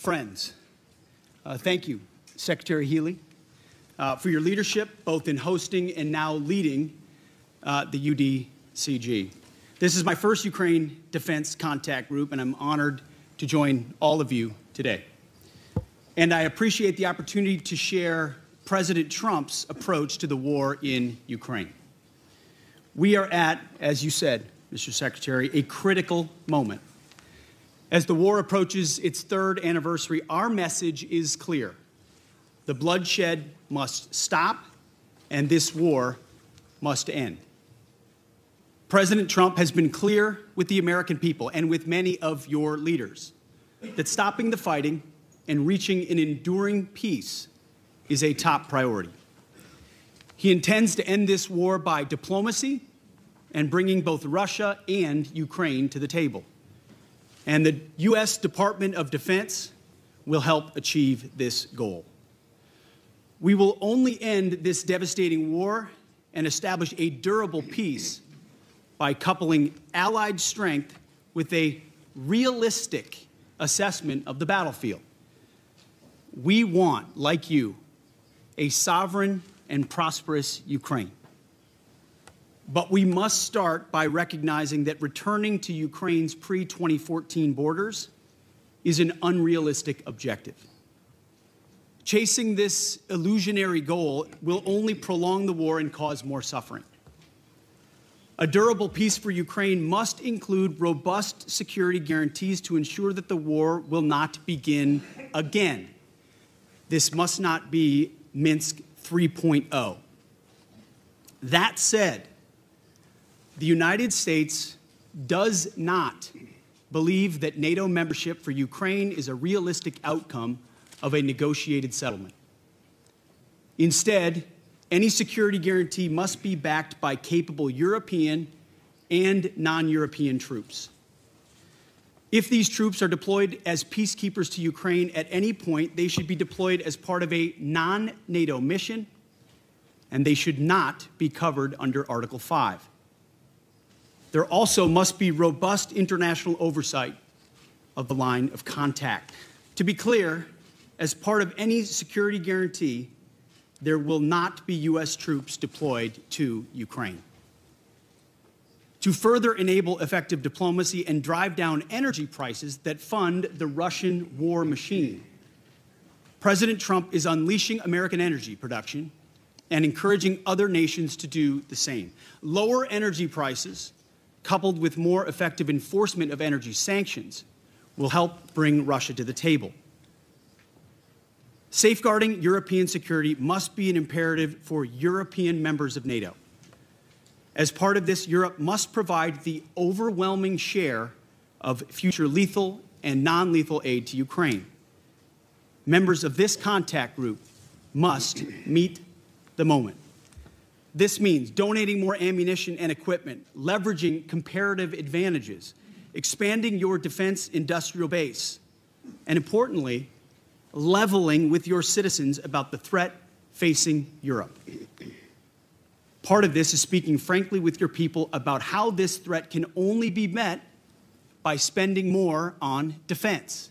friends. Thank you, Secretary Healy, for your leadership, both in hosting and now leading the UDCG. This is my first Ukraine Defense Contact Group, and I'm honored to join all of you today. And I appreciate the opportunity to share President Trump's approach to the war in Ukraine. We are at, as you said, Mr. Secretary, a critical moment. As the war approaches its third anniversary, our message is clear. The bloodshed must stop, and this war must end. President Trump has been clear with the American people and with many of your leaders that stopping the fighting and reaching an enduring peace is a top priority. He intends to end this war by diplomacy and bringing both Russia and Ukraine to the table. And the U.S. Department of Defense will help achieve this goal. We will only end this devastating war and establish a durable peace by coupling allied strength with a realistic assessment of the battlefield. We want, like you, a sovereign and prosperous Ukraine. But we must start by recognizing that returning to Ukraine's pre-2014 borders is an unrealistic objective. Chasing this illusionary goal will only prolong the war and cause more suffering. A durable peace for Ukraine must include robust security guarantees to ensure that the war will not begin again. This must not be Minsk 3.0. That said, the United States does not believe that NATO membership for Ukraine is a realistic outcome of a negotiated settlement. Instead, any security guarantee must be backed by capable European and non-European troops. If these troops are deployed as peacekeepers to Ukraine at any point, they should be deployed as part of a non-NATO mission, and they should not be covered under Article 5. There also must be robust international oversight of the line of contact. To be clear, as part of any security guarantee, there will not be U.S. troops deployed to Ukraine. To further enable effective diplomacy and drive down energy prices that fund the Russian war machine, President Trump is unleashing American energy production and encouraging other nations to do the same. Lower energy prices, coupled with more effective enforcement of energy sanctions, will help bring Russia to the table. Safeguarding European security must be an imperative for European members of NATO. As part of this, Europe must provide the overwhelming share of future lethal and non-lethal aid to Ukraine. Members of this contact group must meet the moment. This means donating more ammunition and equipment, leveraging comparative advantages, expanding your defense industrial base, and importantly, leveling with your citizens about the threat facing Europe. Part of this is speaking frankly with your people about how this threat can only be met by spending more on defense.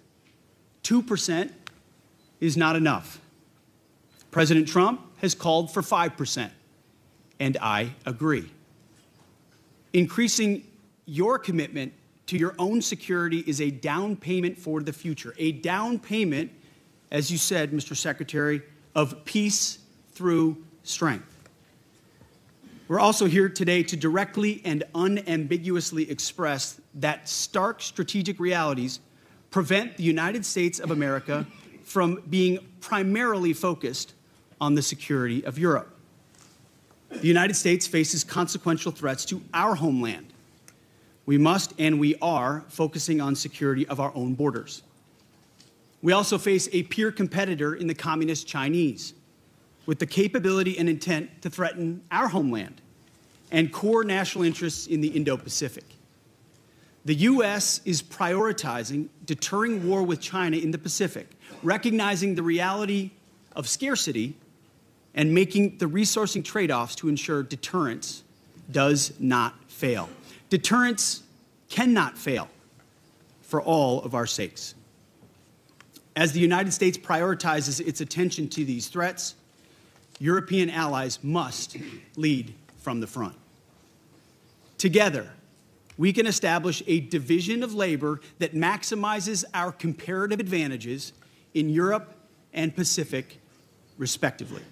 2% is not enough. President Trump has called for 5%, and I agree. Increasing your commitment to your own security is a down payment for the future, a down payment, as you said, Mr. Secretary, of peace through strength. We're also here today to directly and unambiguously express that stark strategic realities prevent the United States of America from being primarily focused on the security of Europe. The United States faces consequential threats to our homeland. We must and we are focusing on security of our own borders. We also face a peer competitor in the communist Chinese with the capability and intent to threaten our homeland and core national interests in the Indo-Pacific. The U.S. is prioritizing deterring war with China in the Pacific, recognizing the reality of scarcity and making the resourcing trade-offs to ensure deterrence does not fail. Deterrence cannot fail for all of our sakes. As the United States prioritizes its attention to these threats, European allies must lead from the front. Together, we can establish a division of labor that maximizes our comparative advantages in Europe and Pacific, respectively.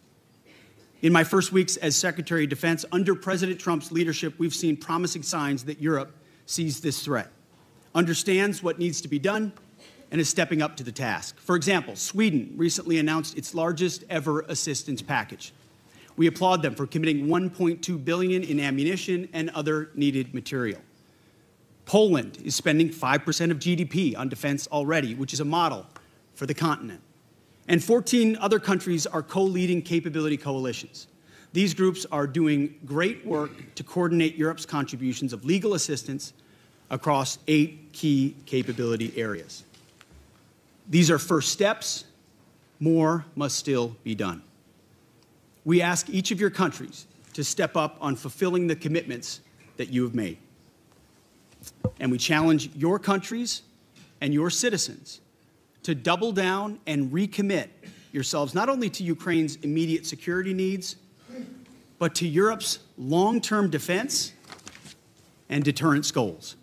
In my first weeks as Secretary of Defense, under President Trump's leadership, we've seen promising signs that Europe sees this threat, understands what needs to be done, and is stepping up to the task. For example, Sweden recently announced its largest ever assistance package. We applaud them for committing $1.2 billion in ammunition and other needed material. Poland is spending 5% of GDP on defense already, which is a model for the continent. And 14 other countries are co-leading capability coalitions. These groups are doing great work to coordinate Europe's contributions of legal assistance across 8 key capability areas. These are first steps. More must still be done. We ask each of your countries to step up on fulfilling the commitments that you have made. And we challenge your countries and your citizens to double down and recommit yourselves not only to Ukraine's immediate security needs, but to Europe's long-term defense and deterrence goals.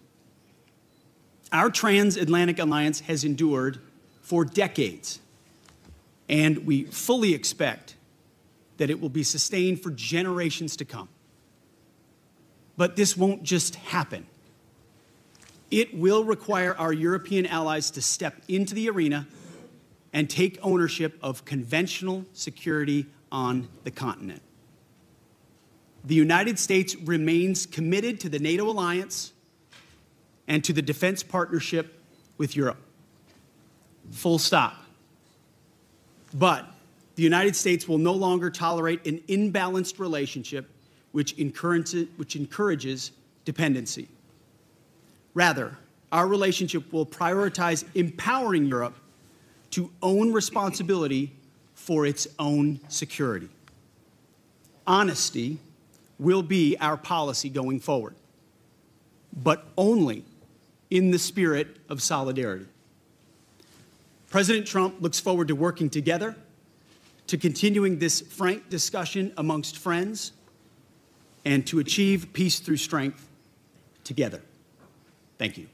Our transatlantic alliance has endured for decades, and we fully expect that it will be sustained for generations to come. But this won't just happen. It will require our European allies to step into the arena and take ownership of conventional security on the continent. The United States remains committed to the NATO alliance and to the defense partnership with Europe. Full stop. But the United States will no longer tolerate an imbalanced relationship which encourages dependency. Rather, our relationship will prioritize empowering Europe to own responsibility for its own security. Honesty will be our policy going forward, but only in the spirit of solidarity. President Trump looks forward to working together, to continuing this frank discussion amongst friends, and to achieve peace through strength together. Thank you.